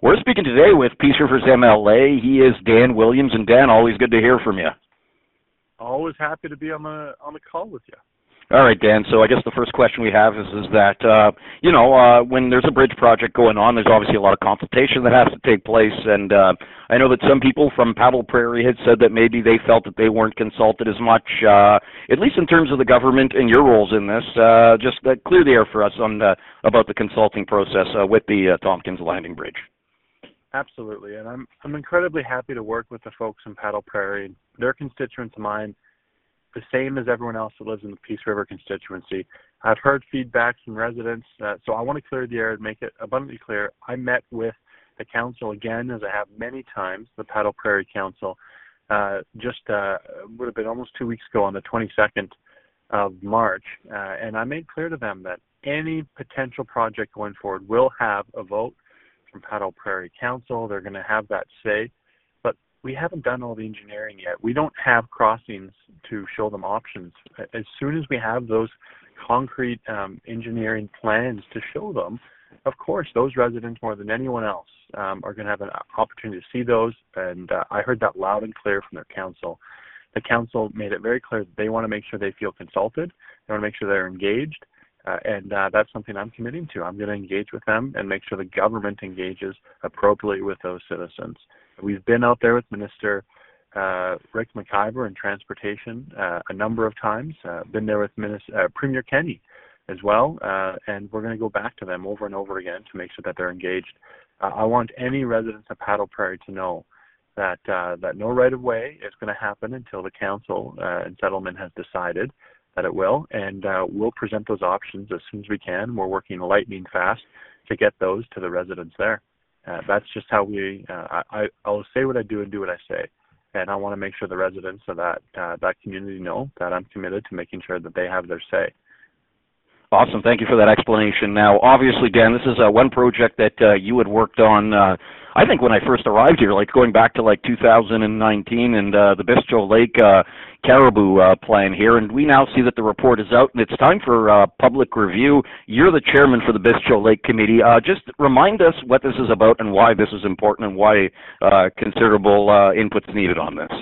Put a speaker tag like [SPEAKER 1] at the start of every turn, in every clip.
[SPEAKER 1] We're speaking today with Peace River's MLA. He is Dan Williams. And Dan, always good to hear from you.
[SPEAKER 2] Always happy to be on the call with you.
[SPEAKER 1] All right, Dan. So I guess the first question we have is that, when there's a bridge project going on, there's obviously a lot of consultation that has to take place. And I know that some people from Paddle Prairie had said that maybe they felt that they weren't consulted as much, at least in terms of the government and your roles in this. Just clear the air for us on about the consulting process with the Tompkins Landing Bridge.
[SPEAKER 2] Absolutely, and I'm incredibly happy to work with the folks in Paddle Prairie. They're constituents of mine, the same as everyone else that lives in the Peace River constituency. I've heard feedback from residents, so I want to clear the air and make it abundantly clear. I met with the council again, as I have many times, the Paddle Prairie Council, would have been almost 2 weeks ago on the 22nd of March, and I made clear to them that any potential project going forward will have a vote from Paddle Prairie Council. They're going to have that say, but we haven't done all the engineering yet. We don't have crossings to show them options. As soon as we have those concrete engineering plans to show them, of course, those residents more than anyone else are going to have an opportunity to see those, and I heard that loud and clear from their council. The council made it very clear that they want to make sure they feel consulted, they want to make sure they're engaged, and that's something I'm committing to. I'm going to engage with them and make sure the government engages appropriately with those citizens. We've been out there with Minister Rick McIver in transportation a number of times, been there with Premier Kenney as well, and we're going to go back to them over and over again to make sure that they're engaged. I want any residents of Paddle Prairie to know that no right-of-way is going to happen until the council and settlement has decided that it will, and we'll present those options as soon as we can. We're working lightning fast to get those to the residents there. That's just how I'll say what I do and do what I say, and I want to make sure the residents of that community know that I'm committed to making sure that they have their say.
[SPEAKER 1] Awesome. Thank you for that explanation. Now, obviously, Dan, this is one project that you had worked on, I think, when I first arrived here, like going back to 2019, and the Bistro Lake Caribou plan here. And we now see that the report is out, and it's time for public review. You're the chairman for the Bistro Lake Committee. Just remind us what this is about and why this is important and why considerable input's needed on this.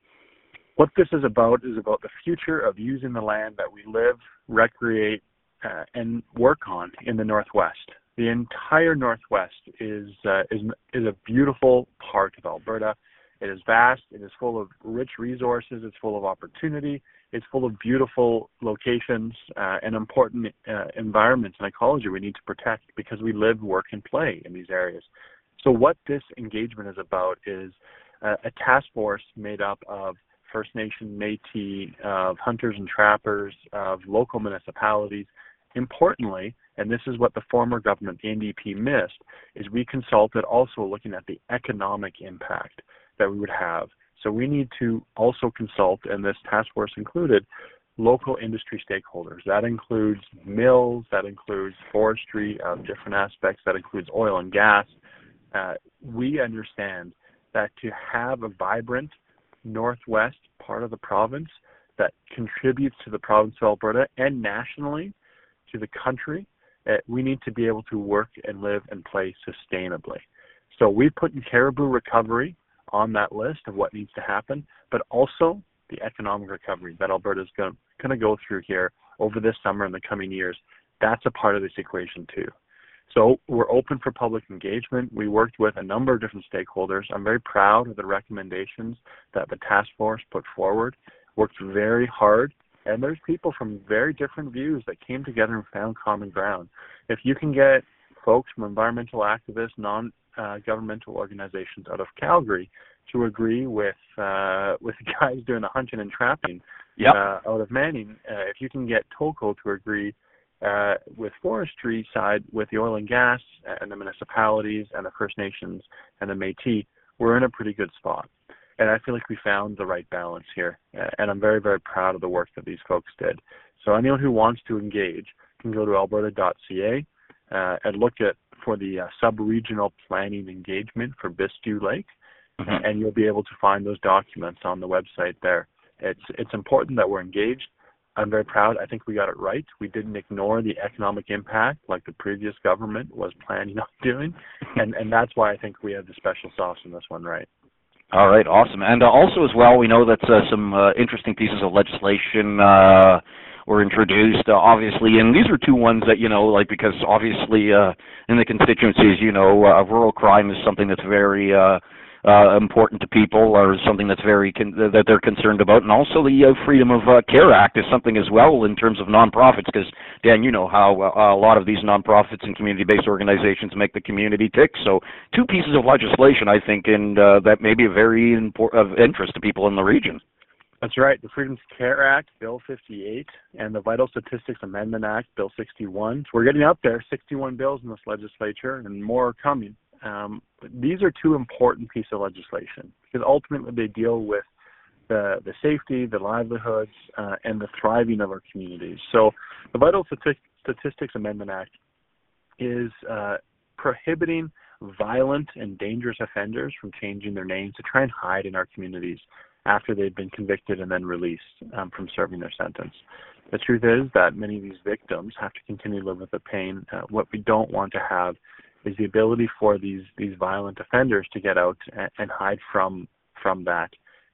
[SPEAKER 2] What this is about the future of using the land that we live, recreate, and work on in the Northwest. The entire Northwest is a beautiful part of Alberta. It is vast. It is full of rich resources. It's full of opportunity. It's full of beautiful locations and important environments and ecology we need to protect because we live, work, and play in these areas. So what this engagement is about is a task force made up of First Nation, Métis, of hunters and trappers, of local municipalities. Importantly, and this is what the former government, the NDP, missed, is we consulted also looking at the economic impact that we would have. So we need to also consult, and this task force included, local industry stakeholders. That includes mills, that includes forestry of different aspects, that includes oil and gas. We understand that to have a vibrant Northwest part of the province that contributes to the province of Alberta and nationally to the country, we need to be able to work and live and play sustainably. So we put in caribou recovery on that list of what needs to happen, but also the economic recovery that Alberta is going to go through here over this summer and the coming years. That's a part of this equation too. So we're open for public engagement. We worked with a number of different stakeholders. I'm very proud of the recommendations that the task force put forward, worked very hard, and there's people from very different views that came together and found common ground. If you can get folks from environmental activists, non-governmental organizations out of Calgary to agree with the guys doing the hunting and trapping out of Manning, if you can get Tolko to agree with forestry side, with the oil and gas and the municipalities and the First Nations and the Métis, we're in a pretty good spot. And I feel like we found the right balance here. And I'm very, very proud of the work that these folks did. So anyone who wants to engage can go to alberta.ca and look for the sub-regional planning engagement for Bistro Lake, and you'll be able to find those documents on the website there. It's important that we're engaged. I'm very proud. I think we got it right. We didn't ignore the economic impact like the previous government was planning on doing, and that's why I think we have the special sauce in this one right.
[SPEAKER 1] All right, awesome. And also as well, we know that some interesting pieces of legislation were introduced, obviously, and these are two ones that, like, because obviously in the constituencies, rural crime is something that's very important to people, or something that's that they're concerned about, and also the Freedom of Care Act is something as well in terms of nonprofits, because Dan, you know how a lot of these nonprofits and community-based organizations make the community tick. So two pieces of legislation, I think, and that may be very of interest to people in the region.
[SPEAKER 2] That's right. The Freedom of Care Act, Bill 58, and the Vital Statistics Amendment Act, Bill 61. So we're getting up there, 61 bills in this legislature, and more are coming. These are two important pieces of legislation because ultimately they deal with the safety, the livelihoods, and the thriving of our communities. So the Vital Statistics Amendment Act is prohibiting violent and dangerous offenders from changing their names to try and hide in our communities after they've been convicted and then released from serving their sentence. The truth is that many of these victims have to continue to live with the pain. What we don't want to have is the ability for these violent offenders to get out and hide from that.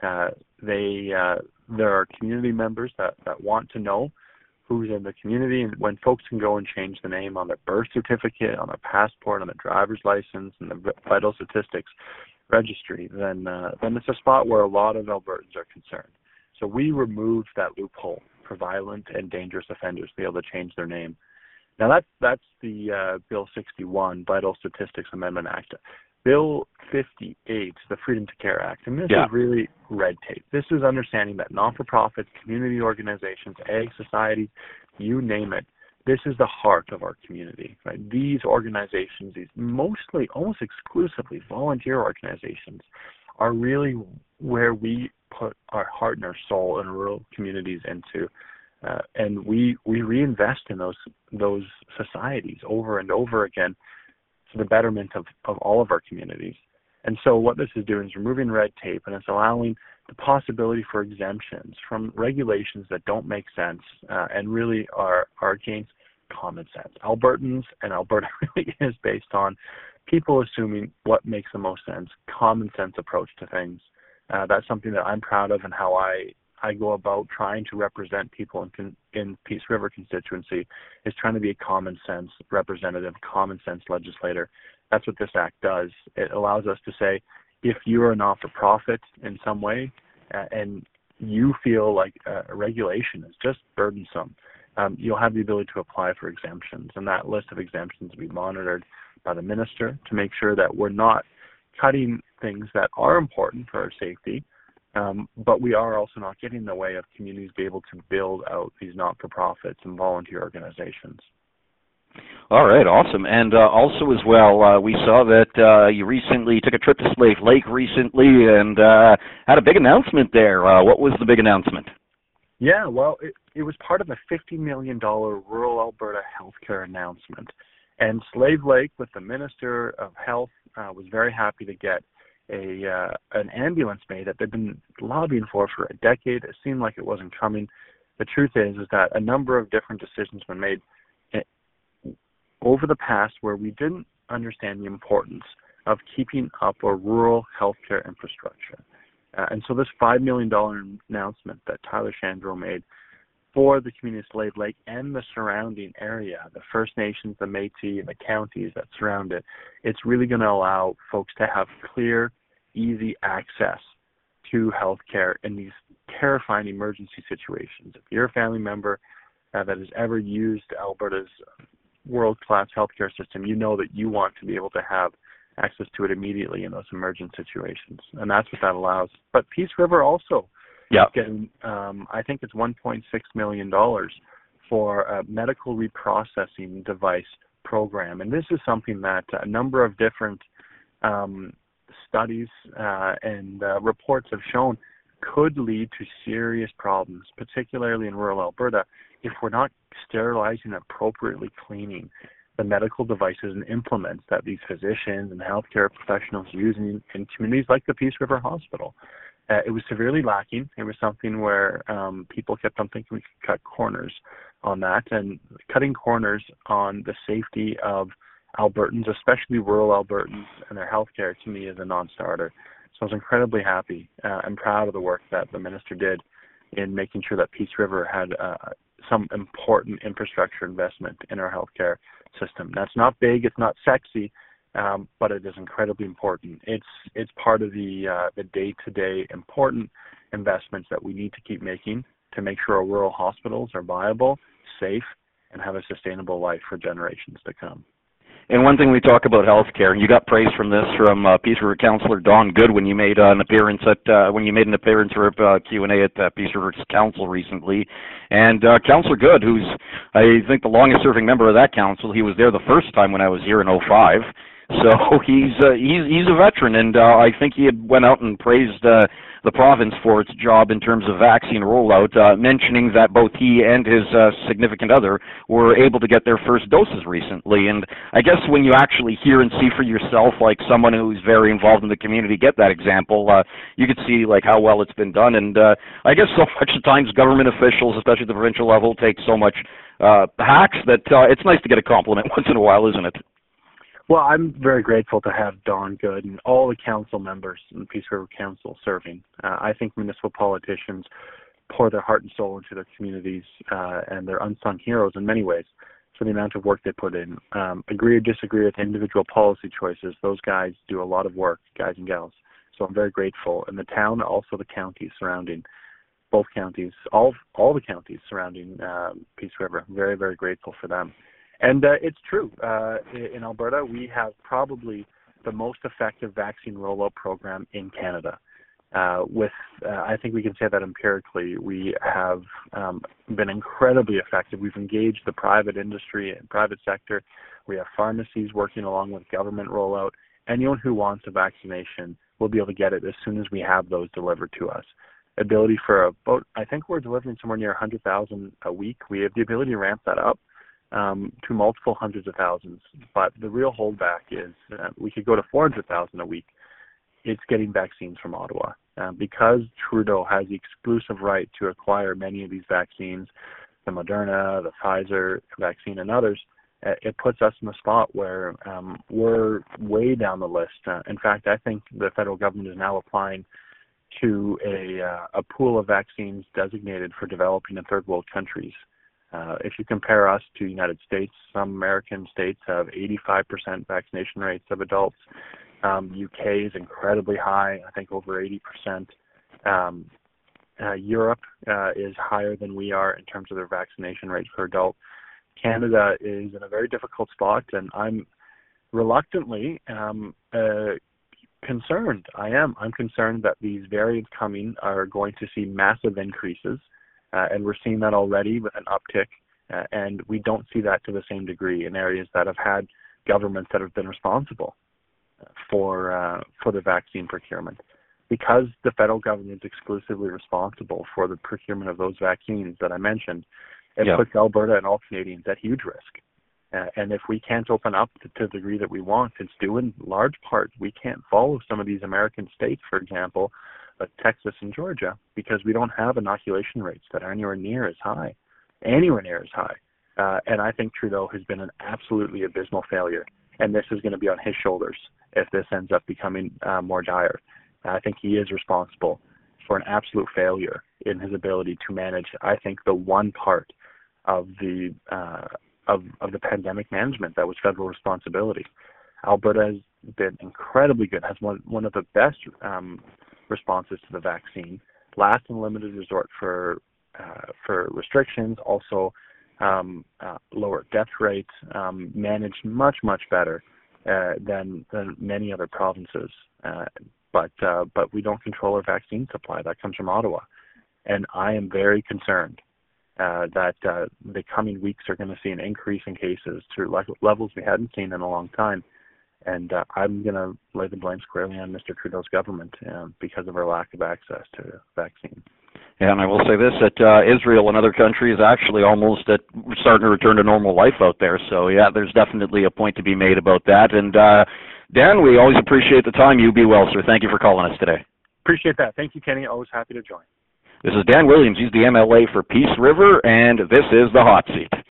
[SPEAKER 2] There are community members that want to know who's in the community, and when folks can go and change the name on their birth certificate, on their passport, on their driver's license, and the vital statistics registry, then it's a spot where a lot of Albertans are concerned. So we removed that loophole for violent and dangerous offenders to be able to change their name. Now that's the Bill 61, Vital Statistics Amendment Act. Bill 58, the Freedom to Care Act, and this is really red tape. This is understanding that non-for-profits, community organizations, ag societies, you name it, this is the heart of our community. Right? These organizations, these mostly, almost exclusively volunteer organizations, are really where we put our heart and our soul in rural communities into. And we reinvest in those societies over and over again for the betterment of all of our communities. And so what this is doing is removing red tape, and it's allowing the possibility for exemptions from regulations that don't make sense and really are against common sense. Albertans and Alberta really is based on people assuming what makes the most sense, common sense approach to things. That's something that I'm proud of, and how I go about trying to represent people in Peace River constituency is trying to be a common sense representative, common sense legislator. That's what this act does. It allows us to say, if you're a not-for-profit in some way and you feel like a regulation is just burdensome, you'll have the ability to apply for exemptions. And that list of exemptions will be monitored by the minister to make sure that we're not cutting things that are important for our safety, but we are also not getting in the way of communities being able to build out these not-for-profits and volunteer organizations.
[SPEAKER 1] All right, awesome. And also as well, we saw that you recently took a trip to Slave Lake recently and had a big announcement there. What was the big announcement?
[SPEAKER 2] Yeah, well, it was part of a $50 million rural Alberta healthcare announcement. And Slave Lake, with the Minister of Health, was very happy to get an ambulance made that they've been lobbying for a decade. It seemed like it wasn't coming. The truth is that a number of different decisions were made over the past where we didn't understand the importance of keeping up a rural healthcare infrastructure. And so this $5 million announcement that Tyler Shandro made for the community of Slave Lake and the surrounding area, the First Nations, the Métis, the counties that surround it, it's really going to allow folks to have clear, easy access to healthcare in these terrifying emergency situations. If you're a family member that has ever used Alberta's world-class healthcare system, you know that you want to be able to have access to it immediately in those emergent situations, and that's what that allows. But Peace River also is getting, I think it's $1.6 million for a medical reprocessing device program, and this is something that a number of different studies and reports have shown could lead to serious problems, particularly in rural Alberta, if we're not sterilizing and appropriately cleaning the medical devices and implements that these physicians and healthcare professionals use in communities like the Peace River Hospital. It was severely lacking. It was something where people kept on thinking we could cut corners on that, and cutting corners on the safety of Albertans, especially rural Albertans, and their healthcare, to me is a non-starter. So I was incredibly happy and proud of the work that the minister did in making sure that Peace River had some important infrastructure investment in our healthcare system. That's not big, it's not sexy, but it is incredibly important. It's part of the day-to-day important investments that we need to keep making to make sure our rural hospitals are viable, safe, and have a sustainable life for generations to come.
[SPEAKER 1] And one thing we talk about healthcare, and you got praise from this from Peace River Councillor Don Good when you made an appearance for Q&A at Peace River Council recently. And Councillor Good, who's I think the longest-serving member of that council, he was there the first time when I was here in '05. So he's a veteran, and I think he had went out and praised the province for its job in terms of vaccine rollout, mentioning that both he and his significant other were able to get their first doses recently. And I guess when you actually hear and see for yourself, like someone who's very involved in the community, get that example, you could see like how well it's been done. And I guess so much at times government officials, especially at the provincial level, take so much hacks that it's nice to get a compliment once in a while, isn't it?
[SPEAKER 2] Well, I'm very grateful to have Don Good and all the council members in the Peace River Council serving. I think municipal politicians pour their heart and soul into their communities, and they're unsung heroes in many ways for the amount of work they put in. Agree or disagree with individual policy choices, those guys do a lot of work, guys and gals. So I'm very grateful. And the town, also the counties surrounding, both counties, all the counties surrounding Peace River, I'm very, very grateful for them. And it's true. In Alberta, we have probably the most effective vaccine rollout program in Canada. I think we can say that empirically. We have been incredibly effective. We've engaged the private industry and private sector. We have pharmacies working along with government rollout. Anyone who wants a vaccination will be able to get it as soon as we have those delivered to us. Ability for about, I think we're delivering somewhere near 100,000 a week. We have the ability to ramp that up to multiple hundreds of thousands. But the real holdback is we could go to 400,000 a week. It's getting vaccines from Ottawa. Because Trudeau has the exclusive right to acquire many of these vaccines, the Moderna, the Pfizer vaccine, and others, it puts us in a spot where we're way down the list. In fact, I think the federal government is now applying to a pool of vaccines designated for developing and third world countries. If you compare us to the United States, some American states have 85% vaccination rates of adults. UK is incredibly high, I think over 80%. Europe is higher than we are in terms of their vaccination rate for adults. Canada is in a very difficult spot, and I'm reluctantly concerned. I'm concerned that these variants coming are going to see massive increases. And we're seeing that already with an uptick, and we don't see that to the same degree in areas that have had governments that have been responsible for the vaccine procurement. Because the federal government is exclusively responsible for the procurement of those vaccines that I mentioned, it puts Alberta and all Canadians at huge risk. And if we can't open up to the degree that we want, it's due in large part we can't follow some of these American states, for example, like Texas and Georgia, because we don't have inoculation rates that are anywhere near as high. And I think Trudeau has been an absolutely abysmal failure, and this is going to be on his shoulders if this ends up becoming more dire. I think he is responsible for an absolute failure in his ability to manage, I think, the one part of the pandemic management that was federal responsibility. Alberta has been incredibly good, has one of the best responses to the vaccine, last and limited resort for restrictions, also lower death rates, managed much better than many other provinces. But we don't control our vaccine supply. That comes from Ottawa, and I am very concerned that the coming weeks are going to see an increase in cases to levels we hadn't seen in a long time. And I'm going to lay the blame squarely on Mr. Trudeau's government because of our lack of access to vaccines.
[SPEAKER 1] Yeah, and I will say this, that Israel and other countries actually almost starting to return to normal life out there. So, yeah, there's definitely a point to be made about that. And, Dan, we always appreciate the time. You be well, sir. Thank you for calling us today.
[SPEAKER 2] Appreciate that. Thank you, Kenny. Always happy to join.
[SPEAKER 1] This is Dan Williams. He's the MLA for Peace River, and this is the Hot Seat.